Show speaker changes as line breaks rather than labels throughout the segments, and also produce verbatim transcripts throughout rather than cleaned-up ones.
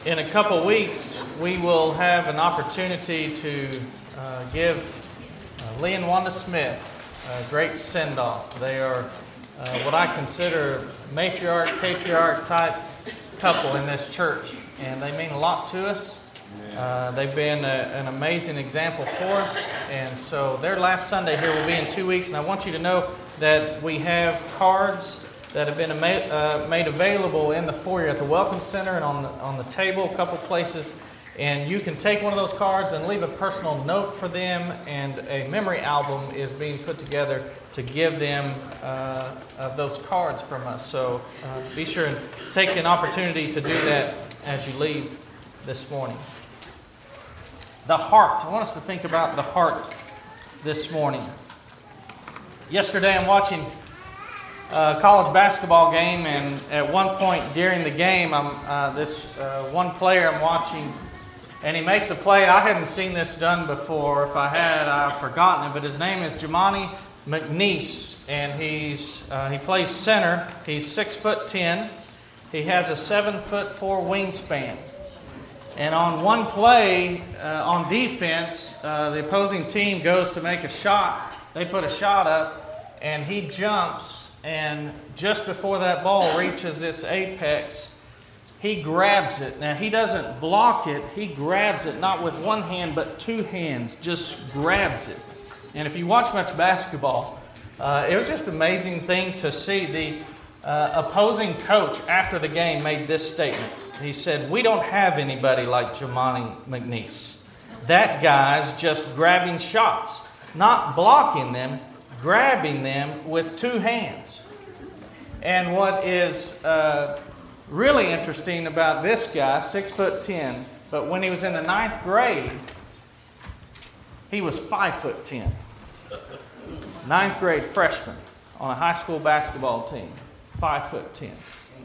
In a couple weeks, we will have an opportunity to uh, give uh, Lee and Wanda Smith a great send-off. They are uh, what I consider matriarch, patriarch type couple in this church, and they mean a lot to us. Uh, they've been a, an amazing example for us, and so their last Sunday here will be in two weeks, and I want you to know that we have cards that have been uh, made available in the foyer at the Welcome Center and on the, on the table, a couple places. And you can take one of those cards and leave a personal note for them, and a memory album is being put together to give them uh, of those cards from us. So uh, be sure and take an opportunity to do that as you leave this morning. The heart. I want us to think about the heart this morning. Yesterday I'm watching Uh, college basketball game, and at one point during the game, I'm uh, this uh, one player I'm watching, and he makes a play. I hadn't seen this done before. If I had, I've forgotten it. But his name is Jimani McNeese, and he's uh, he plays center. He's six foot ten. He has a seven foot four wingspan. And on one play uh, on defense, uh, the opposing team goes to make a shot. They put a shot up, and he jumps. And just before that ball reaches its apex, he grabs it. Now, he doesn't block it. He grabs it, not with one hand, but two hands, just grabs it. And if you watch much basketball, uh, it was just an amazing thing to see. The uh, opposing coach after the game made this statement. He said, "We don't have anybody like Jimani McNeese. That guy's just grabbing shots, not blocking them, grabbing them with two hands." And what is uh, really interesting about this guy, six foot ten, but when he was in the ninth grade, he was five foot ten. Ninth grade freshman on a high school basketball team, five foot ten.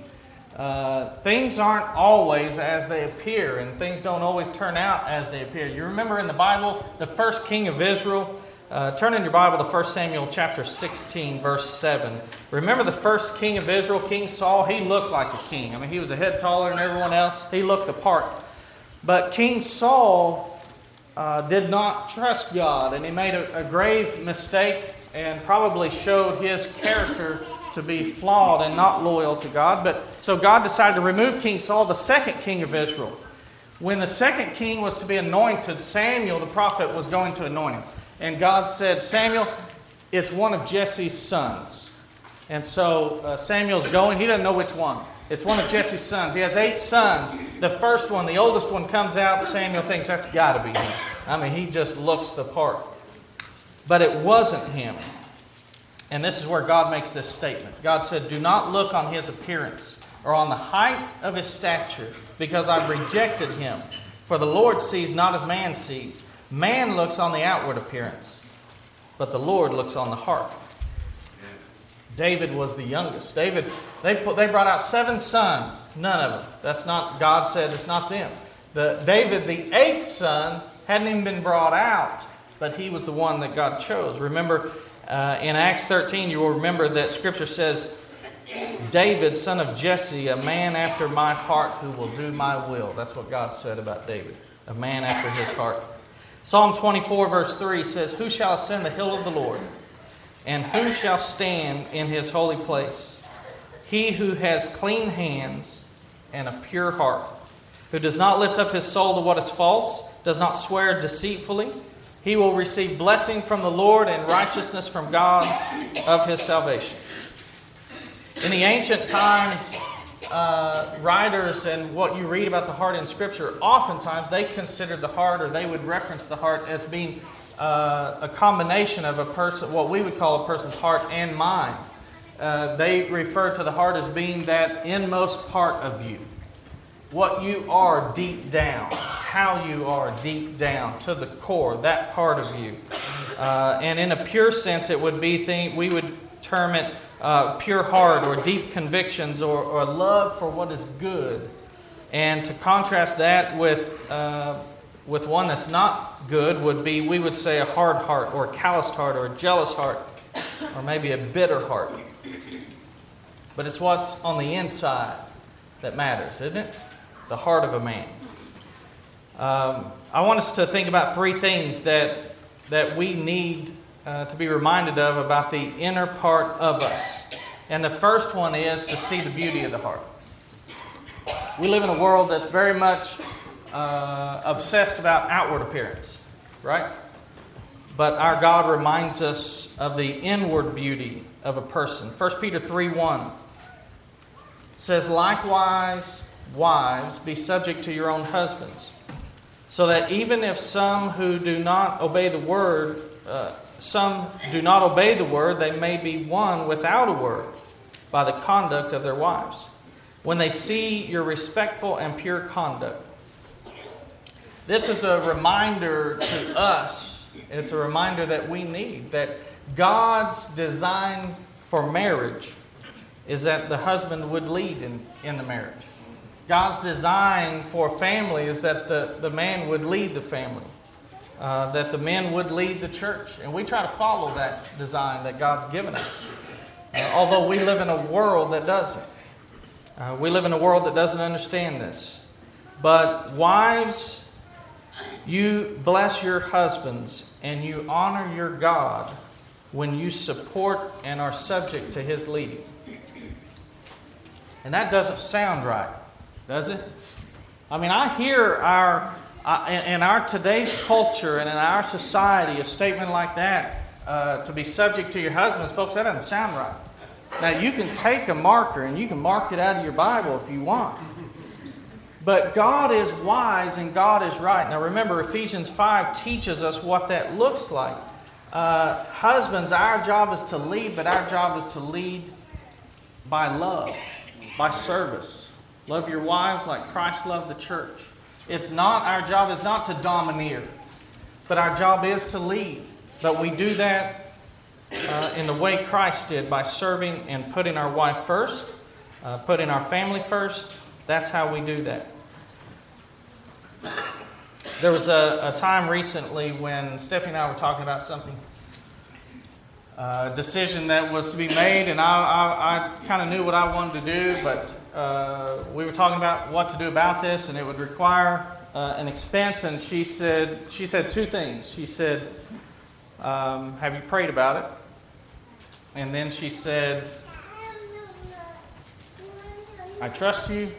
Uh, things aren't always as they appear, and things don't always turn out as they appear. You remember in the Bible, the first king of Israel. Uh, turn in your Bible to First Samuel chapter sixteen, verse seven. Remember the first king of Israel, King Saul? He looked like a king. I mean, he was a head taller than everyone else. He looked the part. But King Saul uh, did not trust God, and he made a, a grave mistake and probably showed his character to be flawed and not loyal to God. But so God decided to remove King Saul, the second king of Israel. When the second king was to be anointed, Samuel, the prophet, was going to anoint him. And God said, "Samuel, it's one of Jesse's sons." And so uh, Samuel's going. He doesn't know which one. It's one of Jesse's sons. He has eight sons. The first one, the oldest one, comes out. Samuel thinks that's got to be him. I mean, he just looks the part. But it wasn't him. And this is where God makes this statement. God said, "Do not look on his appearance or on the height of his stature, because I've rejected him. For the Lord sees not as man sees. Man looks on the outward appearance, but the Lord looks on the heart." David was the youngest. David, they put, they brought out seven sons. None of them. That's not, God said it's not them. The David, the eighth son, hadn't even been brought out, but he was the one that God chose. Remember, uh, in Acts thirteen, you will remember that Scripture says, "David, son of Jesse, a man after my heart who will do my will." That's what God said about David, a man after his heart. Psalm twenty-four verse three says, "Who shall ascend the hill of the Lord? And who shall stand in his holy place? He who has clean hands and a pure heart, who does not lift up his soul to what is false, does not swear deceitfully. He will receive blessing from the Lord and righteousness from God of his salvation." In the ancient times, Uh, writers and what you read about the heart in Scripture, oftentimes they considered the heart, or they would reference the heart as being uh, a combination of a person, what we would call a person's heart and mind. Uh, they refer to the heart as being that inmost part of you. What you are deep down, how you are deep down to the core, that part of you. Uh, and in a pure sense, it would be, thing, we would term it Uh, pure heart, or deep convictions, or, or love for what is good. And to contrast that with uh, with one that's not good would be, we would say, a hard heart, or a calloused heart, or a jealous heart, or maybe a bitter heart. But it's what's on the inside that matters, isn't it? the heart of a man. Um, I want us to think about three things that, that we need uh, to be reminded of about the inner part of us. And the first one is to see the beauty of the heart. We live in a world that's very much uh, obsessed about outward appearance, right? But our God reminds us of the inward beauty of a person. First Peter three one says, "Likewise, wives, be subject to your own husbands, so that even if some who do not obey the word, uh, some do not obey the word, they may be won without a word by the conduct of their wives, when they see your respectful and pure conduct." This is a reminder to us. It's a reminder that we need, that God's design for marriage is that the husband would lead in, in the marriage. God's design for family is that the, the man would lead the family, uh, that the men would lead the church. And we try to follow that design that God's given us, uh, although we live in a world that doesn't. Uh, we live in a world that doesn't understand this. But wives, you bless your husbands and you honor your God when you support and are subject to His leading. And that doesn't sound right, does it? I mean, I hear our uh, in our today's culture and in our society a statement like that, uh, to be subject to your husbands. Folks, that doesn't sound right. Now, you can take a marker and you can mark it out of your Bible if you want. But God is wise and God is right. Now remember, Ephesians five teaches us what that looks like. Uh, husbands, our job is to lead, but our job is to lead by love, by service. Love your wives like Christ loved the church. It's not, our job is not to domineer, but our job is to lead. But we do that uh, in the way Christ did, by serving and putting our wife first, uh, putting our family first. That's how we do that. There was a, a time recently when Stephanie and I were talking about something, a decision that was to be made, and I, I, I kind of knew what I wanted to do, but uh, we were talking about what to do about this, and it would require uh, an expense. And she said, she said two things. She said, um, "Have you prayed about it?" And then she said, "I trust you.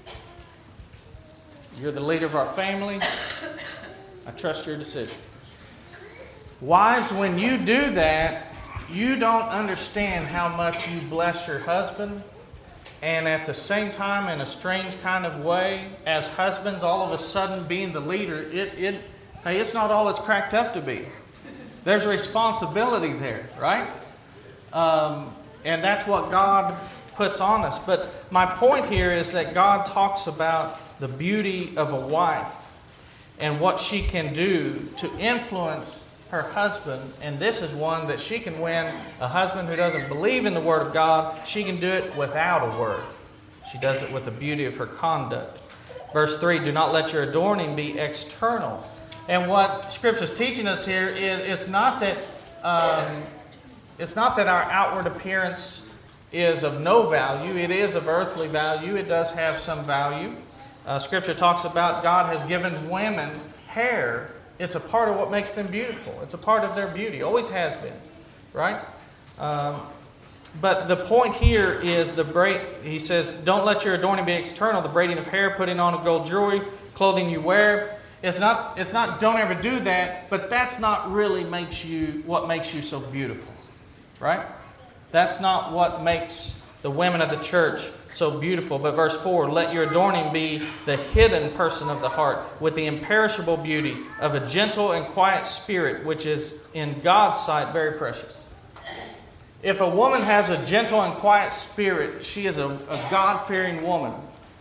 You're the leader of our family. I trust your decision." Wives, when you do that, you don't understand how much you bless your husband. And at the same time, in a strange kind of way, as husbands, all of a sudden being the leader, it, it hey, it's not all it's cracked up to be. There's a responsibility there, right? Um, and that's what God puts on us. But my point here is that God talks about the beauty of a wife and what she can do to influence her husband. And this is one that she can win a husband who doesn't believe in the Word of God. She can do it without a word. She does it with the beauty of her conduct. Verse three, "Do not let your adorning be external." And what Scripture is teaching us here is it's not that um, it's not that our outward appearance is of no value. It is of earthly value. It does have some value. Uh, Scripture talks about God has given women hair. It's a part of what makes them beautiful. It's a part of their beauty. Always has been, right? Um, but the point here is the braid. He says, "Don't let your adorning be external. The braiding of hair, putting on of gold jewelry, clothing you wear." It's not. It's not. Don't ever do that. But that's not really makes you what makes you so beautiful, right? That's not what makes the women of the church so beautiful. But verse four, "Let your adorning be the hidden person of the heart, with the imperishable beauty of a gentle and quiet spirit, which is in God's sight very precious." If a woman has a gentle and quiet spirit, she is a, a God-fearing woman.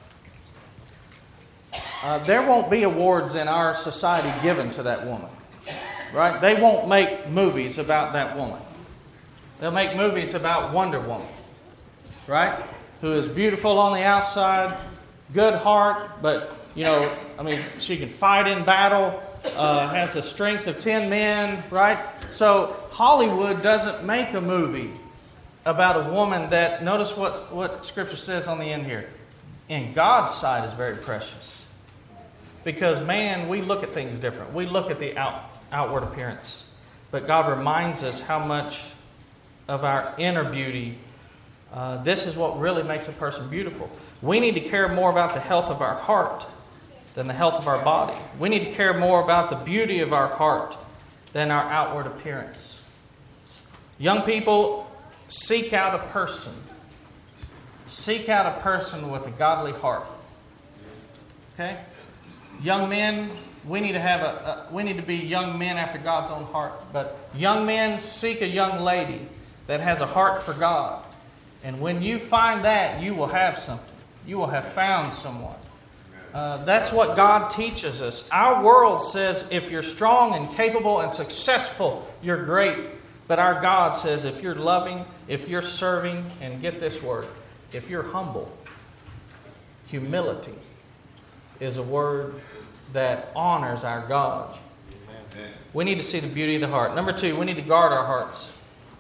Uh, there won't be awards in our society given to that woman, right? They won't make movies about that woman. They'll make movies about Wonder Woman, right? Who is beautiful on the outside, good heart, but, you know, I mean, she can fight in battle, uh, has the strength of ten men, right? So Hollywood doesn't make a movie about a woman that, notice what, what Scripture says on the end here, in God's sight is very precious. Because, man, we look at things different. We look at the out, outward appearance. But God reminds us how much of our inner beauty, uh, this is what really makes a person beautiful. We need to care more about the health of our heart than the health of our body. We need to care more about the beauty of our heart than our outward appearance. Young people, seek out a person. Seek out a person with a godly heart. Okay? Young men, we need to have a, a we need to be young men after God's own heart. But young men, seek a young lady that has a heart for God. And when you find that, you will have something. You will have found someone. Uh, that's what God teaches us. Our world says if you're strong and capable and successful, you're great. But our God says if you're loving, if you're serving, and get this word, if you're humble, humility is a word that honors our God. Amen. We need to see the beauty of the heart. Number two, we need to guard our hearts.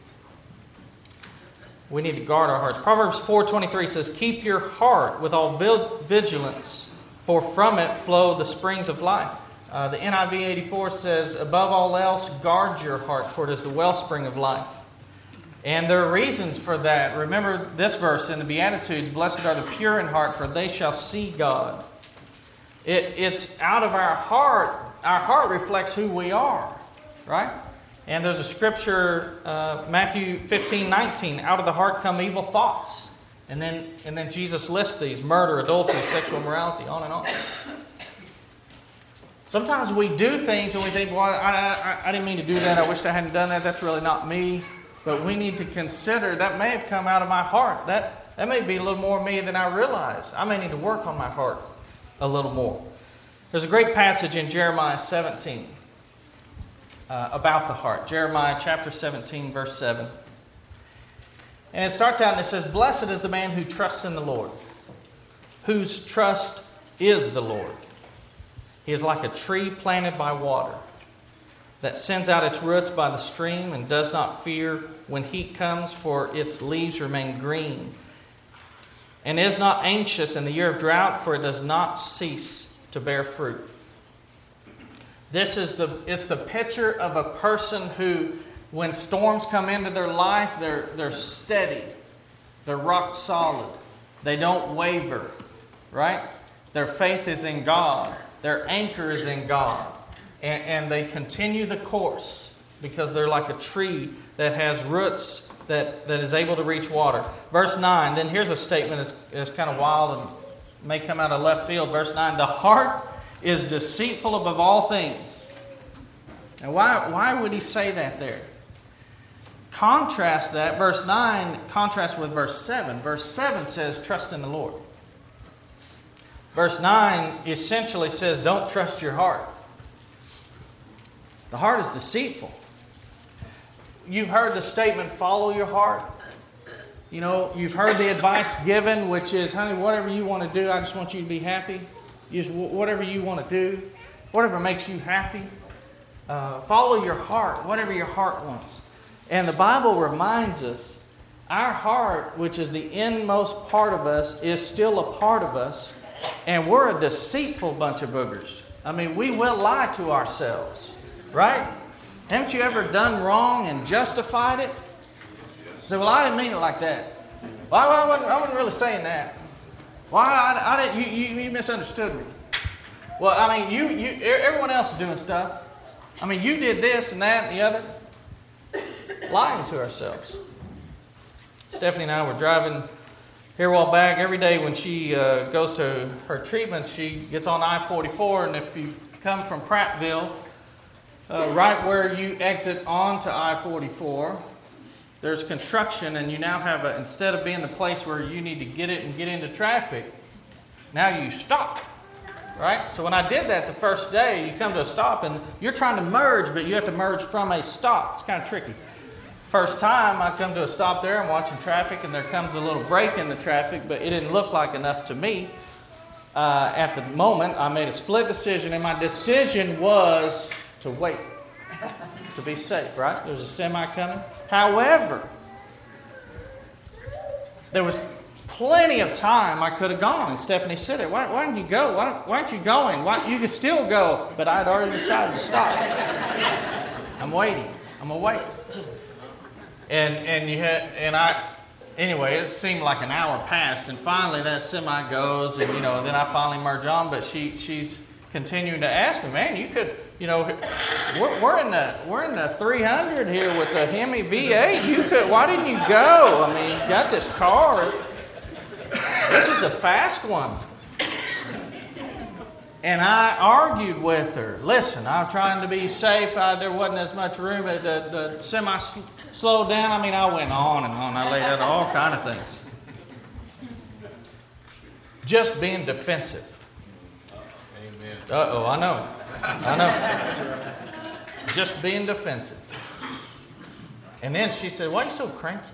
We need to guard our hearts. Proverbs four twenty-three says, keep your heart with all vigilance, for from it flow the springs of life. Uh, the N I V eighty-four says, above all else, guard your heart, for it is the wellspring of life. And there are reasons for that. Remember this verse in the Beatitudes, blessed are the pure in heart, for they shall see God. It, it's out of our heart. Our heart reflects who we are, right? And there's a scripture, uh, Matthew fifteen nineteen, out of the heart come evil thoughts. And then, and then Jesus lists these, murder, adultery, sexual immorality, on and on. Sometimes we do things and we think, well, I, I, I didn't mean to do that. I wished I hadn't done that. That's really not me. But we need to consider that may have come out of my heart. That, that may be a little more me than I realize. I may need to work on my heart a little more. There's a great passage in Jeremiah seventeen uh, about the heart. Jeremiah chapter seventeen, verse seven. And it starts out and it says, blessed is the man who trusts in the Lord, whose trust is the Lord. He is like a tree planted by water, that sends out its roots by the stream and does not fear when heat comes, for its leaves remain green. And is not anxious in the year of drought, for it does not cease to bear fruit. This is the it's the picture of a person who, when storms come into their life, they're they're steady. They're rock solid. They don't waver, right? Their faith is in God. Their anchor is in God. And, and they continue the course because they're like a tree that has roots that, that is able to reach water. Verse nine, then here's a statement that's, that's kind of wild and may come out of left field. Verse nine, the heart is deceitful above all things. Now, why, why would he say that there? Contrast that, verse nine, contrast with verse seven. Verse seven says, trust in the Lord. Verse nine essentially says, don't trust your heart. The heart is deceitful. You've heard the statement, follow your heart. You know, you've heard the advice given, which is, honey, whatever you want to do, I just want you to be happy. Use whatever you want to do, whatever makes you happy. Uh, follow your heart, whatever your heart wants. And the Bible reminds us, our heart, which is the inmost part of us, is still a part of us. And we're a deceitful bunch of boogers. I mean, we will lie to ourselves, right? Haven't you ever done wrong and justified it? Say, well, I didn't mean it like that. Well, I wasn't, I wasn't really saying that. Well, I, I didn't. You, you, you misunderstood me. Well, I mean, you, you, everyone else is doing stuff. I mean, you did this and that and the other. Lying to ourselves. Stephanie and I were driving here a while back. Every day when she uh, goes to her treatment, she gets on I forty-four, and if you come from Prattville, uh, right where you exit onto I forty-four, there's construction, and you now have a, instead of being the place where you need to get it and get into traffic, now you stop, right? So when I did that the first day, you come to a stop, and you're trying to merge, but you have to merge from a stop. It's kind of tricky. First time I come to a stop there, I'm watching traffic, and there comes a little break in the traffic, but it didn't look like enough to me. Uh, at the moment, I made a split decision, and my decision was to wait, to be safe, right? There was a semi coming. However, there was plenty of time I could have gone. And Stephanie said it. Why, why didn't you go? Why, why aren't you going? Why, you could still go. But I had already decided to stop. I'm waiting. I'm going to wait. And and you had and I anyway, it seemed like an hour passed, and finally that semi goes, and you know, then I finally merge on. But she she's continuing to ask me, man, you could, you know, we're, we're in the we're in the three hundred here with the Hemi V eight. You could, why didn't you go? I mean, you got this car. This is the fast one. And I argued with her. Listen, I'm trying to be safe. I, there wasn't as much room. The, the semi slowed down. I mean, I went on and on. I laid out all kind of things. Just being defensive.
Amen.
Uh-oh, I know. I know. Just being defensive. And then she said, why are you so cranky?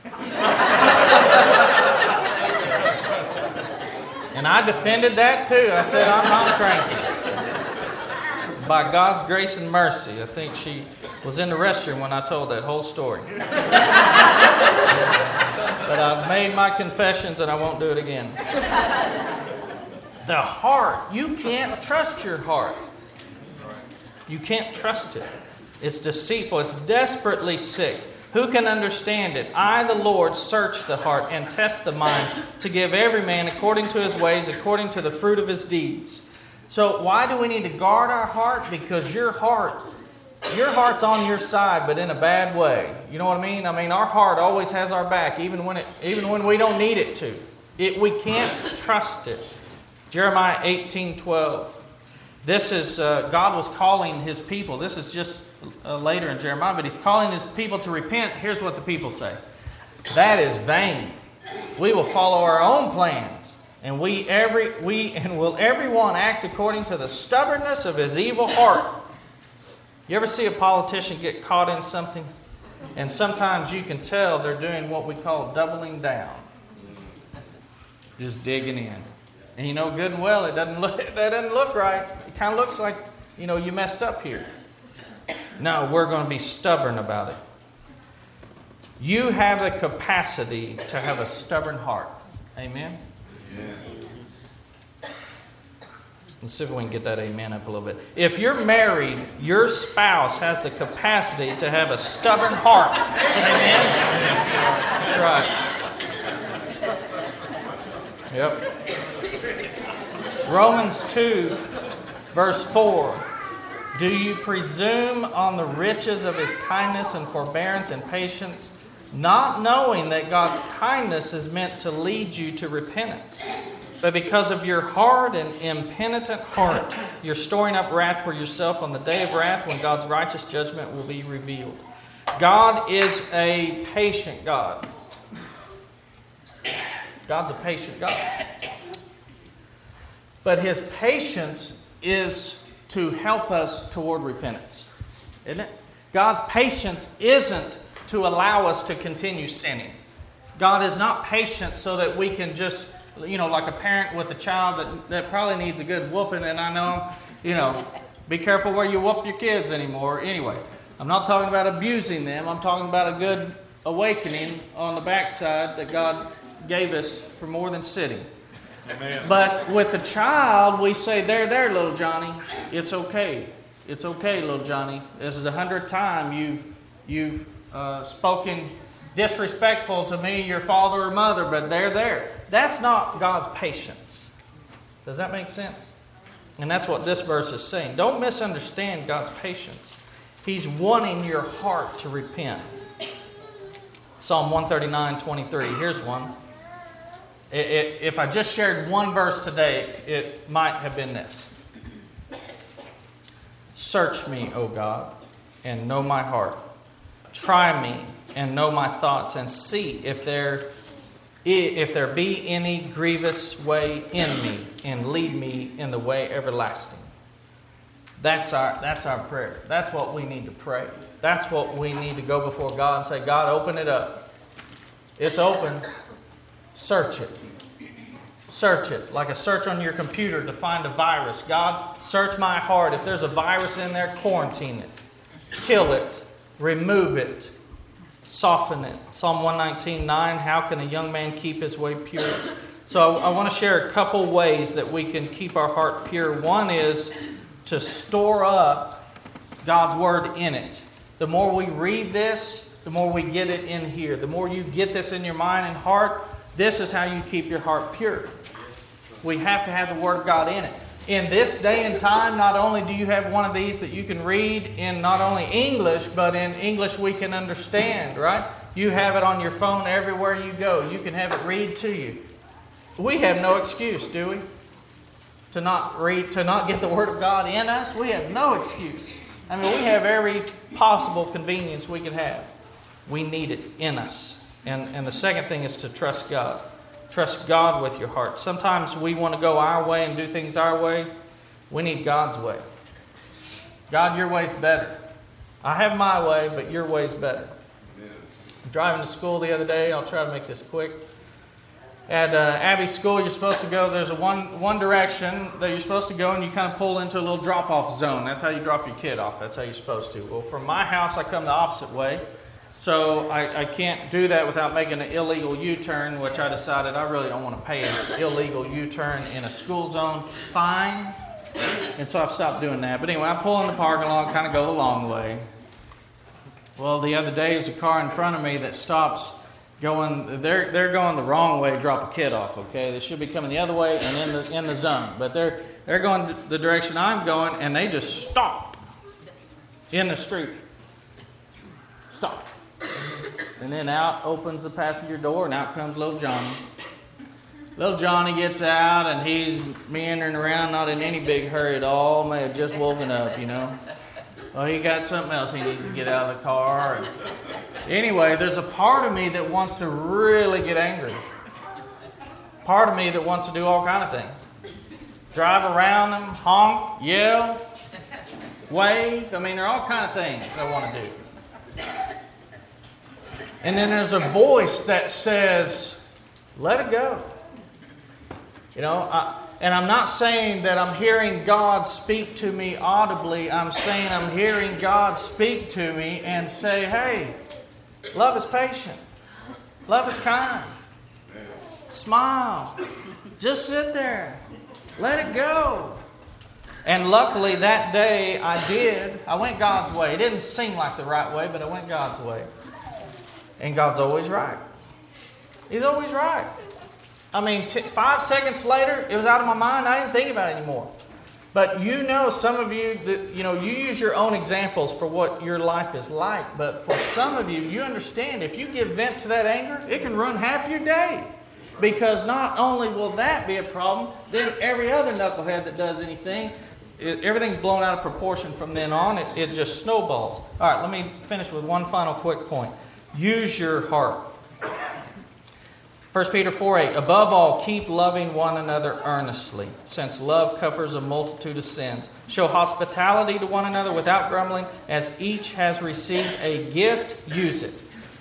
And I defended that too. I said, I'm not cranky. By God's grace and mercy. I think she was in the restroom when I told that whole story. But I've made my confessions and I won't do it again. The heart. You can't trust your heart. You can't trust it. It's deceitful. It's desperately sick. Who can understand it? I, the Lord, search the heart and test the mind to give every man according to his ways, according to the fruit of his deeds. So why do we need to guard our heart? Because your heart, your heart's on your side, but in a bad way. You know what I mean? I mean, our heart always has our back, even when it, even when we don't need it to. It, we can't trust it. Jeremiah eighteen twelve. This is, uh, God was calling His people. This is just uh, later in Jeremiah, but He's calling His people to repent. Here's what the people say. That is vain. We will follow our own plans, and we every we and will everyone act according to the stubbornness of his evil heart. You ever see a politician get caught in something? And sometimes you can tell they're doing what we call doubling down. Just digging in. And you know good and well it doesn't look that doesn't look right. It kind of looks like, you know, you messed up here. No, we're going to be stubborn about it. You have the capacity to have a stubborn heart. Amen? Yeah. Let's see if we can get that amen up a little bit. If you're married, your spouse has the capacity to have a stubborn heart. Amen? That's right. Yep. Romans two, verse four. Do you presume on the riches of His kindness and forbearance and patience, not knowing that God's kindness is meant to lead you to repentance? But because of your hard and impenitent heart, you're storing up wrath for yourself on the day of wrath when God's righteous judgment will be revealed. God is a patient God. God's a patient God. But His patience is to help us toward repentance. Isn't it? God's patience isn't to allow us to continue sinning. God is not patient so that we can just, you know, like a parent with a child that, that probably needs a good whooping, and I know, you know, be careful where you whoop your kids anymore. Anyway, I'm not talking about abusing them. I'm talking about a good awakening on the backside that God gave us for more than sitting. Amen. But with the child, we say, there, there, little Johnny. It's okay. It's okay, little Johnny. This is the hundredth time you, you've uh, spoken disrespectful to me, your father or mother, but they're there. That's not God's patience. Does that make sense? And that's what this verse is saying. Don't misunderstand God's patience. He's wanting your heart to repent. Psalm one thirty-nine twenty-three. Here's one. It, it, if I just shared one verse today, it might have been this. Search me, O God, and know my heart. Try me and know my thoughts, and see if there, if there be any grievous way in me, and lead me in the way everlasting. That's our, that's our prayer. That's what we need to pray. That's what we need to go before God and say, God, open it up. It's open. Search it. Search it. Like a search on your computer to find a virus. God, search my heart. If there's a virus in there, quarantine it. Kill it. Remove it. soften it. Psalm one nineteen nine, how can a young man keep his way pure? So I, I want to share a couple ways that we can keep our heart pure. One is to store up God's Word in it. The more we read this, the more we get it in here. The more you get this in your mind and heart, this is how you keep your heart pure. We have to have the Word of God in it. In this day and time, not only do you have one of these that you can read in not only English, but in English we can understand, right? You have it on your phone everywhere you go. You can have it read to you. We have no excuse, do we? To not read, to not get the Word of God in us? We have no excuse. I mean, we have every possible convenience we could have. We need it in us. And, and the second thing is to trust God. Trust God with your heart. Sometimes we want to go our way and do things our way. We need God's way. God, your way's better. I have my way, but your way's better. I'm driving to school the other day. I'll try to make this quick. At uh, Abbey's school, you're supposed to go, there's a one, one direction that you're supposed to go, and you kind of pull into a little drop-off zone. That's how you drop your kid off. That's how you're supposed to. Well, from my house, I come the opposite way. So I, I can't do that without making an illegal U-turn, which I decided I really don't want to pay an illegal U-turn in a school zone fine. And so I've stopped doing that. But anyway, I pull in the parking lot, kind of go the long way. Well, the other day there's a car in front of me that stops going, they're they're going the wrong way to drop a kid off, okay? They should be coming the other way and in the in the zone. But they're they're going the direction I'm going, and they just stop in the street. Stop. And then out opens the passenger door, and out comes little Johnny. Little Johnny gets out, and he's meandering around, not in any big hurry at all. May have just woken up, you know. Well, he got something else he needs to get out of the car. Anyway, there's a part of me that wants to really get angry. Part of me that wants to do all kind of things. Drive around them, honk, yell, wave. I mean, there are all kind of things I want to do. And then there's a voice that says, let it go. You know, I, and I'm not saying that I'm hearing God speak to me audibly. I'm saying I'm hearing God speak to me and say, hey, love is patient. Love is kind. Smile. Just sit there. Let it go. And luckily that day I did. I went God's way. It didn't seem like the right way, but I went God's way. And God's always right. He's always right. I mean, t- five seconds later, it was out of my mind. I didn't think about it anymore. But you know, some of you, that, you know, you use your own examples for what your life is like. But for some of you, you understand if you give vent to that anger, it can ruin half your day. Because not only will that be a problem, then every other knucklehead that does anything, it, everything's blown out of proportion from then on. It, it just snowballs. All right, let me finish with one final quick point. Use your heart. First Peter four eight, above all, keep loving one another earnestly, since love covers a multitude of sins. Show hospitality to one another without grumbling. As each has received a gift, use it.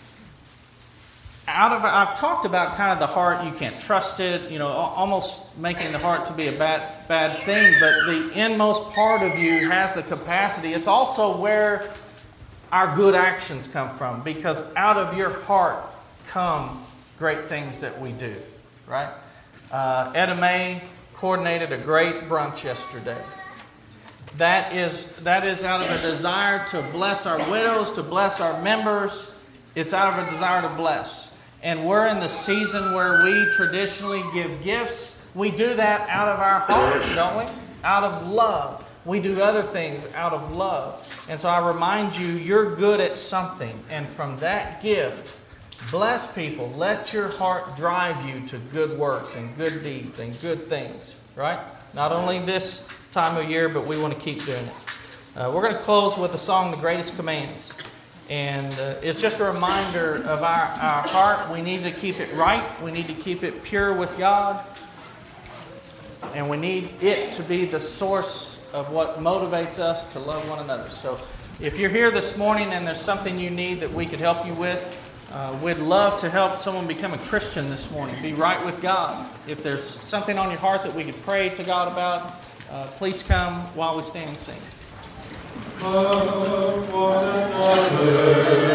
Out of, I've talked about kind of the heart, you can't trust it, you know, almost making the heart to be a bad, bad thing, but the inmost part of you has the capacity. It's also where our good actions come from, because out of your heart come great things that we do, right? Uh, Etta May coordinated a great brunch yesterday. That is, that is out of a desire to bless our widows, to bless our members. It's out of a desire to bless. And we're in the season where we traditionally give gifts. We do that out of our heart, don't we? Out of love. We do other things out of love. And so I remind you, you're good at something. And from that gift, bless people. Let your heart drive you to good works and good deeds and good things. Right? Not only this time of year, but we want to keep doing it. Uh, we're going to close with the song, The Greatest Commands. And uh, it's just a reminder of our, our heart. We need to keep it right. We need to keep it pure with God. And we need it to be the source of what motivates us to love one another. So if you're here this morning and there's something you need that we could help you with, uh, we'd love to help someone become a Christian this morning. Be right with God. If there's something on your heart that we could pray to God about, uh, please come while we stand and sing. Love one another.